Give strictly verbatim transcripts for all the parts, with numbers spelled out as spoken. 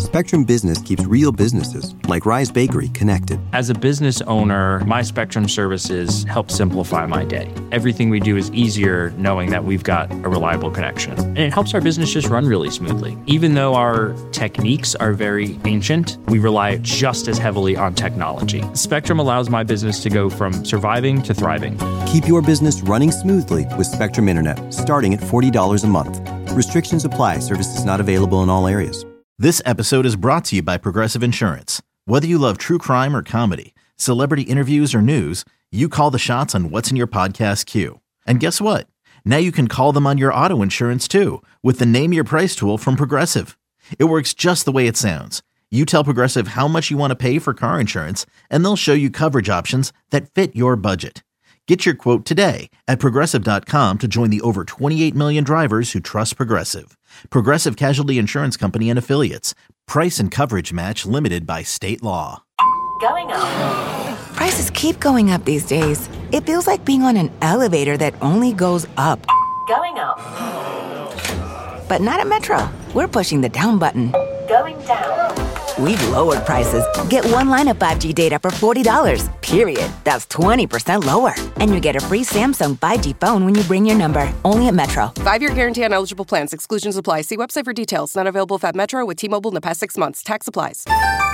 Spectrum Business keeps real businesses, like Rise Bakery, connected. As a business owner, my Spectrum services help simplify my day. Everything we do is easier knowing that we've got a reliable connection. And it helps our business just run really smoothly. Even though our techniques are very ancient, we rely just as heavily on technology. Spectrum allows my business to go from surviving to thriving. Keep your business running smoothly with Spectrum Internet, starting at forty dollars a month. Restrictions apply. Services not available in all areas. This episode is brought to you by Progressive Insurance. Whether you love true crime or comedy, celebrity interviews or news, you call the shots on what's in your podcast queue. And guess what? Now you can call them on your auto insurance too with the Name Your Price tool from Progressive. It works just the way it sounds. You tell Progressive how much you want to pay for car insurance, and they'll show you coverage options that fit your budget. Get your quote today at Progressive dot com to join the over twenty-eight million drivers who trust Progressive. Progressive Casualty Insurance Company and Affiliates. Price and coverage match limited by state law. Going up. Prices keep going up these days. It feels like being on an elevator that only goes up. Going up. But not at Metro. We're pushing the down button. Going down. We've lowered prices. Get one line of five G data for forty dollars, period. That's twenty percent lower. And you get a free Samsung five G phone when you bring your number. Only at Metro. Five-year guarantee on eligible plans. Exclusions apply. See website for details. Not available at Metro with T-Mobile in the past six months. Tax applies.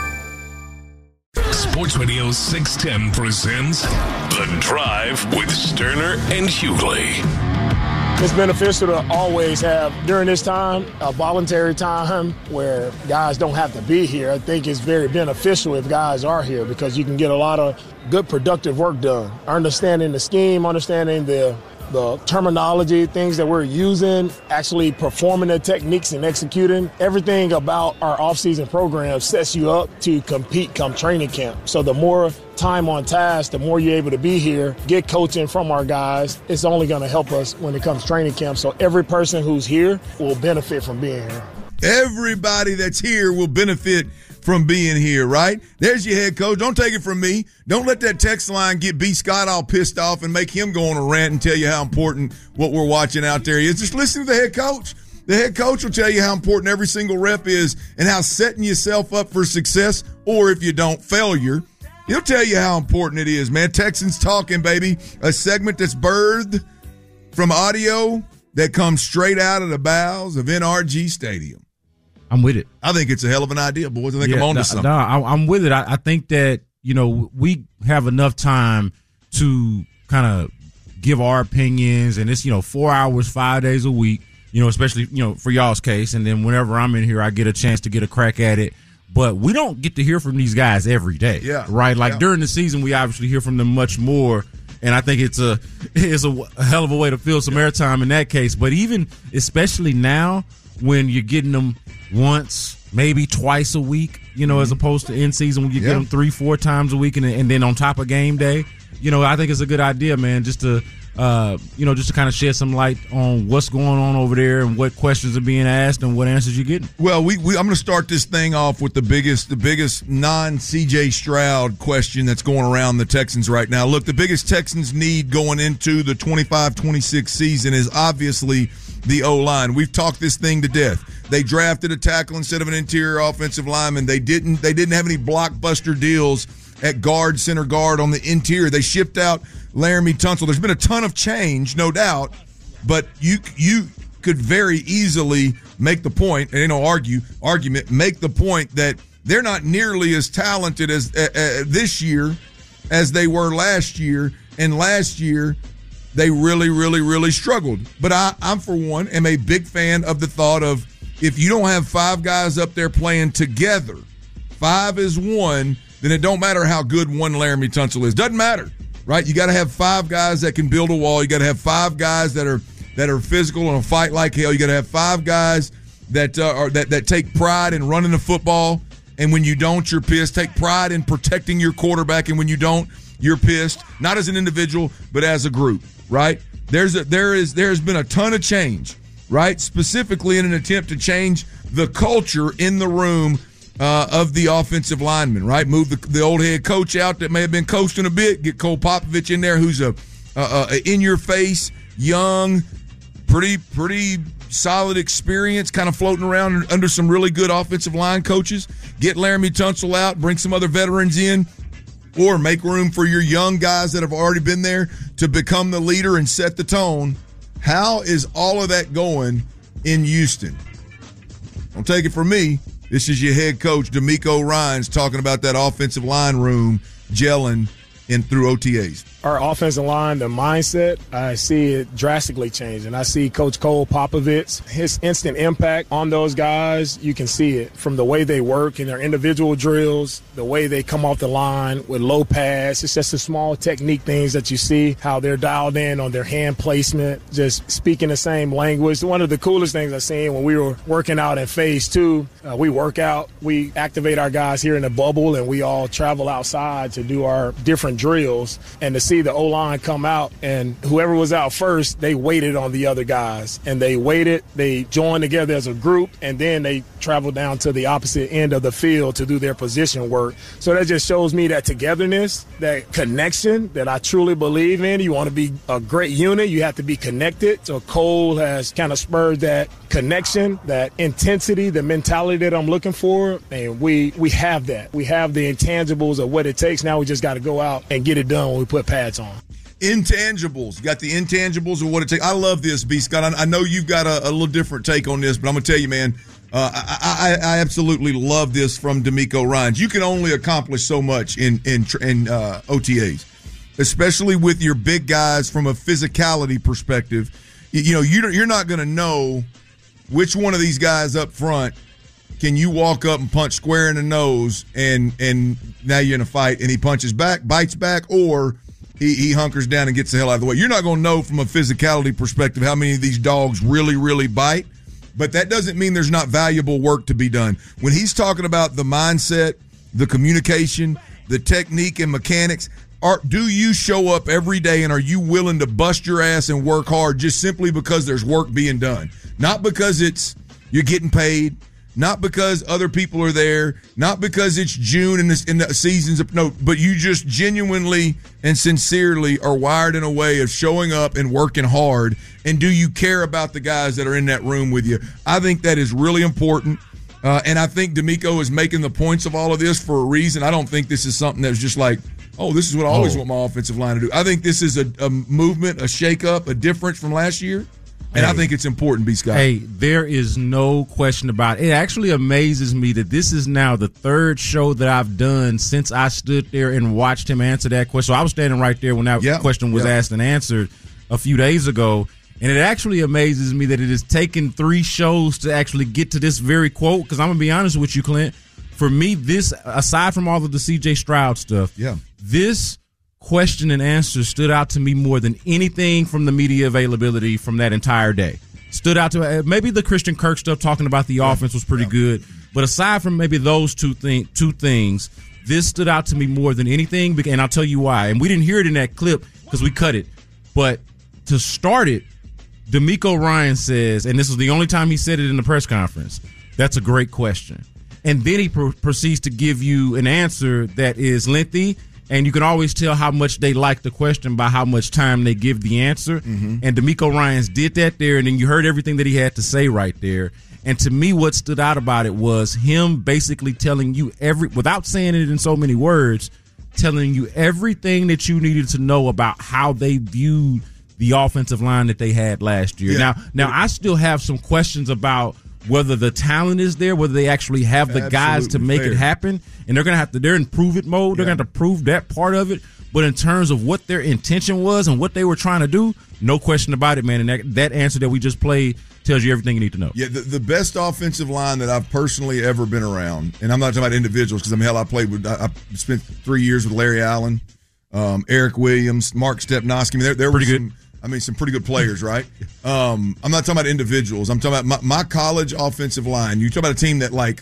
Sports Radio six ten presents The Drive with Sterner and Hughley. It's beneficial to always have, during this time, a voluntary time where guys don't have to be here. I think it's very beneficial if guys are here because you can get a lot of good, productive work done. Understanding the scheme, understanding the the terminology, things that we're using, actually performing the techniques and executing. Everything about our off-season program sets you up to compete come training camp. So the more time on task, the more you're able to be here, get coaching from our guys. It's only going to help us when it comes training camp. So every person who's here will benefit from being here. Everybody that's here will benefit from being here, right? There's your head coach. Don't take it from me. Don't let that text line get B. Scott all pissed off and make him go on a rant and tell you how important what we're watching out there is. Just listen to the head coach. The head coach will tell you how important every single rep is and how setting yourself up for success, or if you don't, failure. He'll tell you how important it is, man. Texans Talking, baby. A segment that's birthed from audio that comes straight out of the bowels of N R G Stadium. I'm with it. I think it's a hell of an idea, boys. I think yeah, I'm on no, to something. No, I, I'm with it. I, I think that, you know, we have enough time to kind of give our opinions, and it's, you know, four hours, five days a week, you know, especially, you know, for y'all's case. And then whenever I'm in here, I get a chance to get a crack at it. But we don't get to hear from these guys every day. Yeah. Right? Like yeah. during the season, we obviously hear from them much more. And I think it's a it's a, a hell of a way to fill some yeah. airtime in that case. But even especially now when you're getting them once, maybe twice a week, you know, mm-hmm. as opposed to in season when you yeah. get them three, four times a week, and, and then on top of game day, you know, I think it's a good idea, man, just to, uh, you know, just to kind of shed some light on what's going on over there and what questions are being asked and what answers you're getting. Well, we, we I'm going to start this thing off with the biggest, the biggest non-C J Stroud question that's going around the Texans right now. Look, the biggest Texans need going into the twenty-five twenty-six season is obviously the O-line. We've talked this thing to death. They drafted a tackle instead of an interior offensive lineman. They didn't they didn't have any blockbuster deals at guard, center guard on the interior. They shipped out Laramie Tunsil. There's been a ton of change, no doubt, but you you could very easily make the point, and you know, argue argument, make the point that they're not nearly as talented as uh, uh, this year as they were last year, and last year they really, really, really struggled. But I, I'm, for one, am a big fan of the thought of if you don't have five guys up there playing together, five is one, then it don't matter how good one Laramie Tunsil is. Doesn't matter, right? You got to have five guys that can build a wall. You got to have five guys that are that are physical and fight like hell. You got to have five guys that uh, are that that take pride in running the football. And when you don't, you're pissed. Take pride in protecting your quarterback. And when you don't, you're pissed. Not as an individual, but as a group, right? There's a, there is there has been a ton of change, right? Specifically in an attempt to change the culture in the room uh, of the offensive linemen, right? Move the, the old head coach out that may have been coasting a bit. Get Cole Popovich in there, who's a, a, a in your face, young, pretty pretty solid experience kind of floating around under some really good offensive line coaches, get Laramie Tunsil out, bring some other veterans in, or make room for your young guys that have already been there to become the leader and set the tone. How is all of that going in Houston? Don't take it from me. This is your head coach, DeMeco Ryans, talking about that offensive line room gelling in through O T As. Our offensive line, the mindset, I see it drastically changing. I see Coach Cole Popovich, his instant impact on those guys. You can see it from the way they work in their individual drills, the way they come off the line with low pass. It's just the small technique things that you see, how they're dialed in on their hand placement, just speaking the same language. One of the coolest things I seen when we were working out in phase two, uh, we work out, we activate our guys here in the bubble, and we all travel outside to do our different drills. And to see the O-line come out, and whoever was out first, they waited on the other guys. And they waited, they joined together as a group, and then they traveled down to the opposite end of the field to do their position work. So that just shows me that togetherness, that connection that I truly believe in. You want to be a great unit, you have to be connected. So Cole has kind of spurred that connection, that intensity, the mentality that I'm looking for, and we we have that. We have the intangibles of what it takes. Now we just got to go out and get it done when we put pads on. Intangibles. You got the intangibles of what it takes. I love this, B. Scott. I, I know you've got a, a little different take on this, but I'm going to tell you, man, uh, I, I, I absolutely love this from DeMeco Ryans. You can only accomplish so much in, in, in uh, O T As, especially with your big guys from a physicality perspective. You, you know, you, you're not going to know which one of these guys up front can you walk up and punch square in the nose and and now you're in a fight and he punches back, bites back, or he, he hunkers down and gets the hell out of the way. You're not going to know from a physicality perspective how many of these dogs really, really bite, but that doesn't mean there's not valuable work to be done. When he's talking about the mindset, the communication, the technique and mechanics, are, do you show up every day and are you willing to bust your ass and work hard just simply because there's work being done? Not because it's you're getting paid, not because other people are there, not because it's June and, this, and the season's up. No, but you just genuinely and sincerely are wired in a way of showing up and working hard. And do you care about the guys that are in that room with you? I think that is really important. Uh, and I think DeMeco is making the points of all of this for a reason. I don't think this is something that's just like, oh, this is what I always oh. want my offensive line to do. I think this is a, a movement, a shakeup, a difference from last year. And hey, I think it's important, B. Scott. Hey, there is no question about it. It actually amazes me that this is now the third show that I've done since I stood there and watched him answer that question. So I was standing right there when that yep, question was yep. asked and answered a few days ago. And it actually amazes me that it has taken three shows to actually get to this very quote, because I'm going to be honest with you, Clint. For me, this, aside from all of the C J Stroud stuff, yeah. this question and answer stood out to me more than anything from the media availability from that entire day. Stood out to maybe the Christian Kirk stuff talking about the yeah. offense was pretty yeah. good, but aside from maybe those two thing, two things, this stood out to me more than anything, and I'll tell you why. And we didn't hear it in that clip because we cut it, but to start it, DeMeco Ryans says, and this was the only time he said it in the press conference, that's a great question. And then he pro- proceeds to give you an answer that is lengthy, and you can always tell how much they like the question by how much time they give the answer. Mm-hmm. And DeMeco Ryans did that there, and then you heard everything that he had to say right there. And to me, what stood out about it was him basically telling you every, without saying it in so many words, telling you everything that you needed to know about how they viewed the offensive line that they had last year. Yeah. Now, now I still have some questions about whether the talent is there, whether they actually have the Absolutely guys to make fair. it happen, and they're going to have to, they're in prove it mode. They're yeah. going to have to prove that part of it. But in terms of what their intention was and what they were trying to do, no question about it, man. And that, that answer that we just played tells you everything you need to know. Yeah, the, the best offensive line that I've personally ever been around, and I'm not talking about individuals because, I mean, hell, I played with, I, I spent three years with Larry Allen, um, Eric Williams, Mark Stepnoski. I mean, there, there were some, I mean, some pretty good players, right? Um, I'm not talking about individuals. I'm talking about my, my college offensive line. You talk about a team that, like,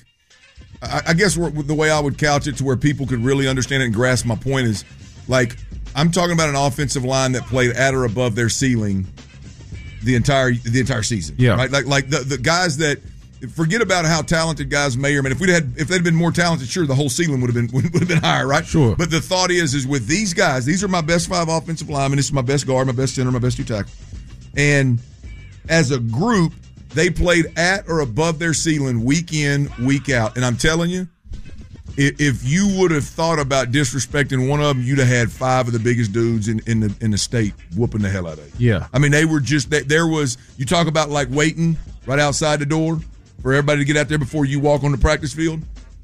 I, I guess the way I would couch it to where people could really understand it and grasp my point is, like, I'm talking about an offensive line that played at or above their ceiling the entire the entire season. Yeah, right. Like like the, the guys that forget about how talented guys may or may. If we'd had if they'd been more talented, sure, the whole ceiling would have been would have been higher, right? Sure. But the thought is is with these guys, these are my best five offensive linemen. This is my best guard, my best center, my best two tackle, and as a group, They played at or above their ceiling week in, week out. And I'm telling you, if you would have thought about disrespecting one of them, you'd have had five of the biggest dudes in, in the in the state whooping the hell out of you. Yeah. I mean, they were just – there was – you talk about like waiting right outside the door for everybody to get out there before you walk on the practice field.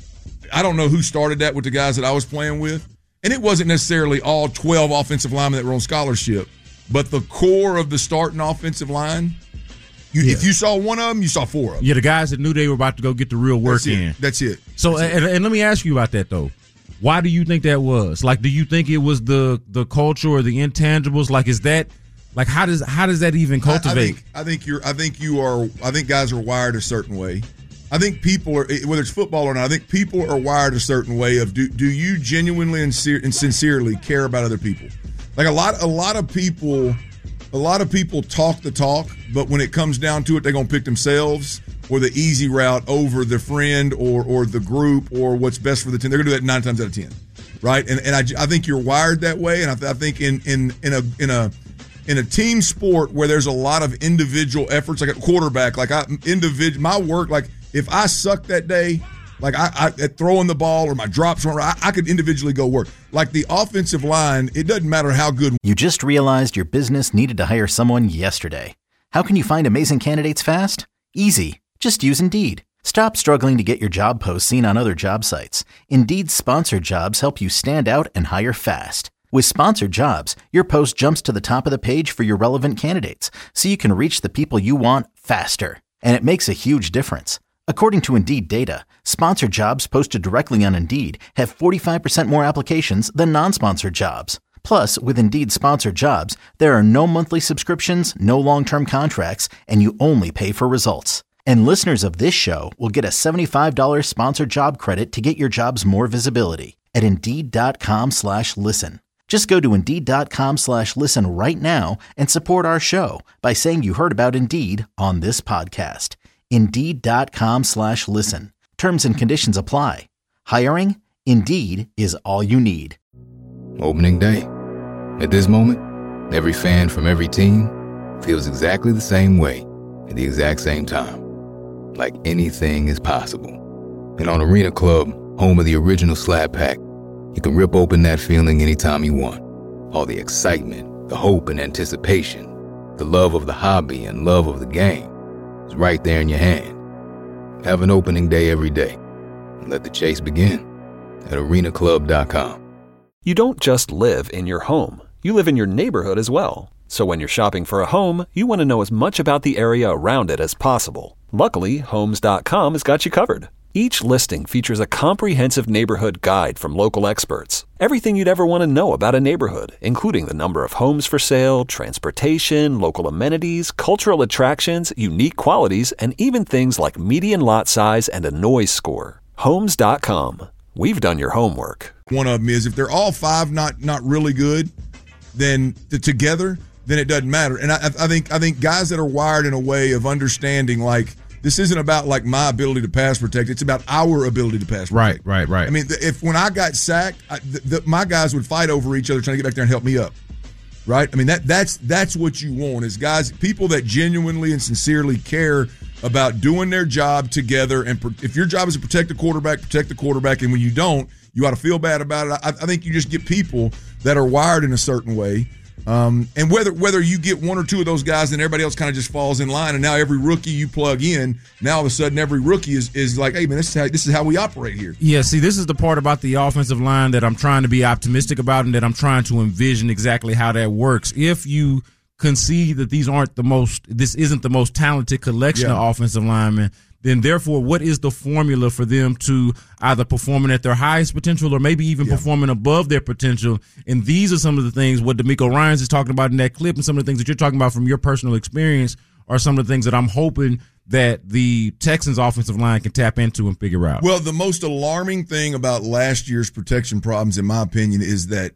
I don't know who started that with the guys that I was playing with. And it wasn't necessarily all twelve offensive linemen that were on scholarship, but the core of the starting offensive line – You, yeah. If you saw one of them, you saw four of them. Yeah, the guys that knew they were about to go get the real work That's it. in. That's it. So, That's and, it. and let me ask you about that, though. Why do you think that was? Like, do you think it was the the culture or the intangibles? Like, is that like how does how does that even cultivate? I, I think I think you're I think you are I think guys are wired a certain way. I think people are, whether it's football or not, I think people are wired a certain way of do do you genuinely and sincerely care about other people? Like a lot a lot of people. A lot of people talk the talk, but when it comes down to it, they're going to pick themselves or the easy route over the friend or or the group or what's best for the team. They're going to do that nine times out of ten, right? And and I, I think you're wired that way. And I, th- I think in in in a in a in a team sport where there's a lot of individual efforts, like a quarterback, like I individual my work, like if I suck that day. Like I, I at throwing the ball or my drops, I, I could individually go work. Like the offensive line, it doesn't matter how good. You just realized your business needed to hire someone yesterday. How can you find amazing candidates fast? Easy. Just use Indeed. Stop struggling to get your job posts seen on other job sites. Indeed's sponsored jobs help you stand out and hire fast. With sponsored jobs, your post jumps to the top of the page for your relevant candidates, so you can reach the people you want faster. And it makes a huge difference. According to Indeed data, sponsored jobs posted directly on Indeed have forty-five percent more applications than non-sponsored jobs. Plus, with Indeed sponsored jobs, there are no monthly subscriptions, no long-term contracts, and you only pay for results. And listeners of this show will get a seventy-five dollars sponsored job credit to get your jobs more visibility at Indeed.com slash listen. Just go to Indeed.com slash listen right now and support our show by saying you heard about Indeed on this podcast. Indeed.com slash listen. Terms and conditions apply. Hiring? Indeed is all you need. Opening day. At this moment, every fan from every team feels exactly the same way at the exact same time. Like anything is possible. And on Arena Club, home of the original Slab Pack, you can rip open that feeling anytime you want. All the excitement, the hope and anticipation, the love of the hobby and love of the game. It's right there in your hand. Have an opening day every day. And let the chase begin at arena club dot com. You don't just live in your home. You live in your neighborhood as well. So when you're shopping for a home, you want to know as much about the area around it as possible. Luckily, homes dot com has got you covered. Each listing features a comprehensive neighborhood guide from local experts. Everything you'd ever want to know about a neighborhood, including the number of homes for sale, transportation, local amenities, cultural attractions, unique qualities, and even things like median lot size and a noise score. homes dot com. We've done your homework. One of them is if they're all five not not really good, then the, together, then it doesn't matter. And I, I think I think guys that are wired in a way of understanding, like, this isn't about like my ability to pass protect. It's about our ability to pass protect. Right, right, right. I mean, if when I got sacked, I, the, the, my guys would fight over each other trying to get back there and help me up. Right? I mean, that that's that's what you want is guys, people that genuinely and sincerely care about doing their job together. And pro- if your job is to protect the quarterback, protect the quarterback. And when you don't, you ought to feel bad about it. I, I think you just get people that are wired in a certain way. Um, and whether whether you get one or two of those guys and everybody else kind of just falls in line, and now every rookie you plug in, now all of a sudden every rookie is, is like, hey man, this is how this is how we operate here. Yeah, see, this is the part about the offensive line that I'm trying to be optimistic about, and that I'm trying to envision exactly how that works. If you concede that these aren't the most, this isn't the most talented collection Yeah. of offensive linemen, then therefore, what is the formula for them to either performing at their highest potential or maybe even Yeah. performing above their potential? And these are some of the things what DeMeco Ryans is talking about in that clip, and some of the things that you're talking about from your personal experience are some of the things that I'm hoping that the Texans offensive line can tap into and figure out. Well, the most alarming thing about last year's protection problems, in my opinion, is that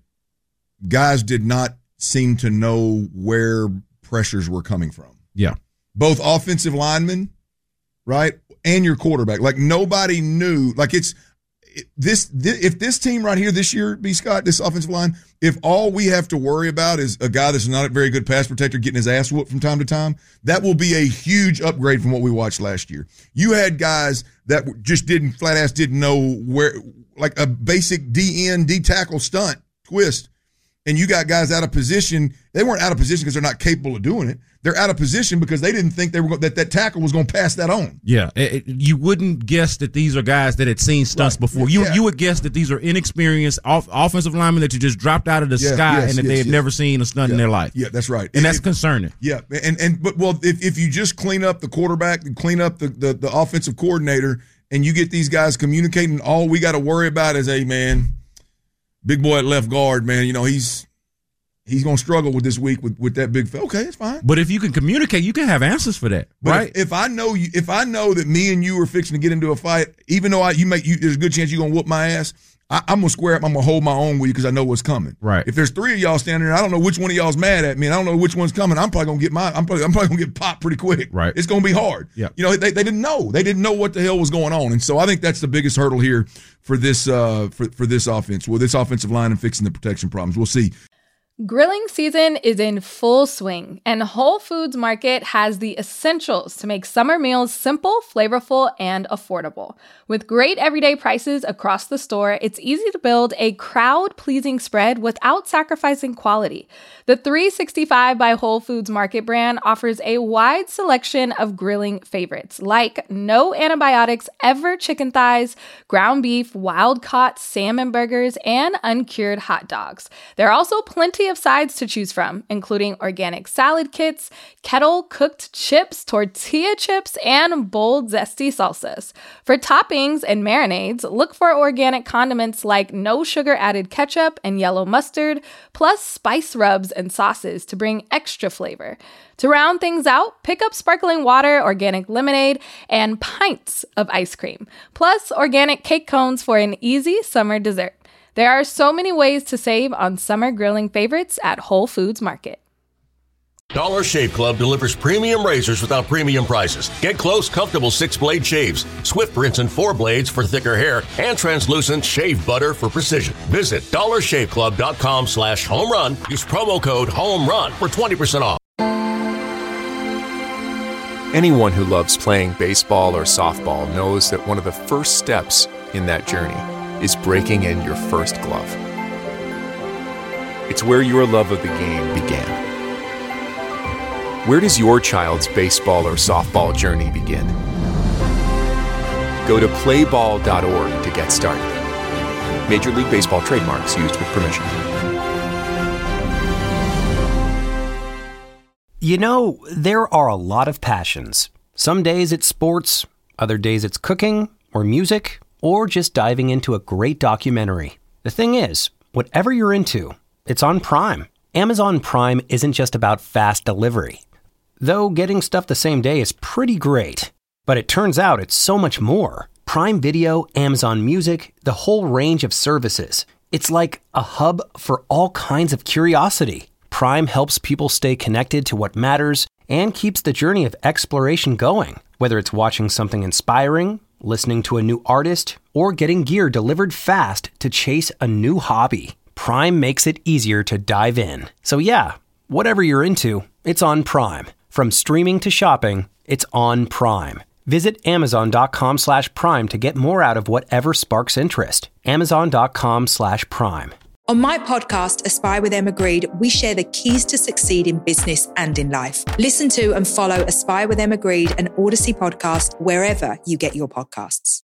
guys did not seem to know where pressures were coming from. Yeah. Both offensive linemen, right, and your quarterback. Like, nobody knew. Like, it's this, this if this team right here this year, B. Scott, this offensive line, if all we have to worry about is a guy that's not a very good pass protector getting his ass whooped from time to time, that will be a huge upgrade from what we watched last year. You had guys that just didn't flat ass didn't know where, like a basic D N D tackle stunt twist. And you got guys out of position. They weren't out of position because they're not capable of doing it. They're out of position because they didn't think they were go- that that tackle was going to pass that on. Yeah, it, it, you wouldn't guess that these are guys that had seen stunts right. before. You yeah. you would guess that these are inexperienced off- offensive linemen that you just dropped out of the yeah, sky yes, and that yes, they had yes. never seen a stunt yeah. in their life. Yeah, that's right. And it, that's it, concerning. Yeah, and and but well, if if you just clean up the quarterback and clean up the the, the offensive coordinator, and you get these guys communicating, all we got to worry about is, hey man, big boy at left guard, man. You know he's. He's going to struggle with this week with, with that big – okay, it's fine. But if you can communicate, you can have answers for that, but right? If, if I know you, if I know that me and you are fixing to get into a fight, even though I you make you, there's a good chance you're going to whoop my ass, I, I'm going to square up. I'm going to hold my own with you because I know what's coming. Right. If there's three of y'all standing there, I don't know which one of y'all's mad at me, and I don't know which one's coming. I'm probably going to get my – I'm probably, I'm probably going to get popped pretty quick. Right. It's going to be hard. Yeah. You know, they, they didn't know. They didn't know what the hell was going on. And so I think that's the biggest hurdle here for this uh, for, for this offense, well, this offensive line and fixing the protection problems. We'll see. Grilling season is in full swing, and Whole Foods Market has the essentials to make summer meals simple, flavorful, and affordable. With great everyday prices across the store, it's easy to build a crowd-pleasing spread without sacrificing quality. The three sixty-five by Whole Foods Market brand offers a wide selection of grilling favorites, like no antibiotics ever chicken thighs, ground beef, wild-caught salmon burgers, and uncured hot dogs. There are also plenty of sides to choose from, including organic salad kits, kettle-cooked chips, tortilla chips, and bold, zesty salsas. For toppings and marinades, look for organic condiments like no sugar-added ketchup and yellow mustard, plus spice rubs and sauces to bring extra flavor. To round things out, pick up sparkling water, organic lemonade, and pints of ice cream, plus organic cake cones for an easy summer dessert. There are so many ways to save on summer grilling favorites at Whole Foods Market. Dollar Shave Club delivers premium razors without premium prices. Get close, comfortable six-blade shaves, swift rinse and four blades for thicker hair, and translucent shave butter for precision. Visit dollar shave club dot com slash home run. Use promo code HOMERUN for twenty percent off. Anyone who loves playing baseball or softball knows that one of the first steps in that journey is breaking in your first glove. It's where your love of the game began. Where does your child's baseball or softball journey begin? Go to play ball dot org to get started. Major League Baseball trademarks used with permission. You know, there are a lot of passions. Some days it's sports, other days it's cooking or music, or just diving into a great documentary. The thing is, whatever you're into, it's on Prime. Amazon Prime isn't just about fast delivery. Though getting stuff the same day is pretty great. But it turns out it's so much more. Prime Video, Amazon Music, the whole range of services. It's like a hub for all kinds of curiosity. Prime helps people stay connected to what matters and keeps the journey of exploration going. Whether it's watching something inspiring, listening to a new artist, or getting gear delivered fast to chase a new hobby. Prime makes it easier to dive in. So yeah, whatever you're into, it's on Prime. From streaming to shopping, it's on Prime. Visit amazon.com slash prime to get more out of whatever sparks interest. Amazon.com slash prime. On my podcast, Aspire with Emma Grede, we share the keys to succeed in business and in life. Listen to and follow Aspire with Emma Grede, an Odyssey podcast, wherever you get your podcasts.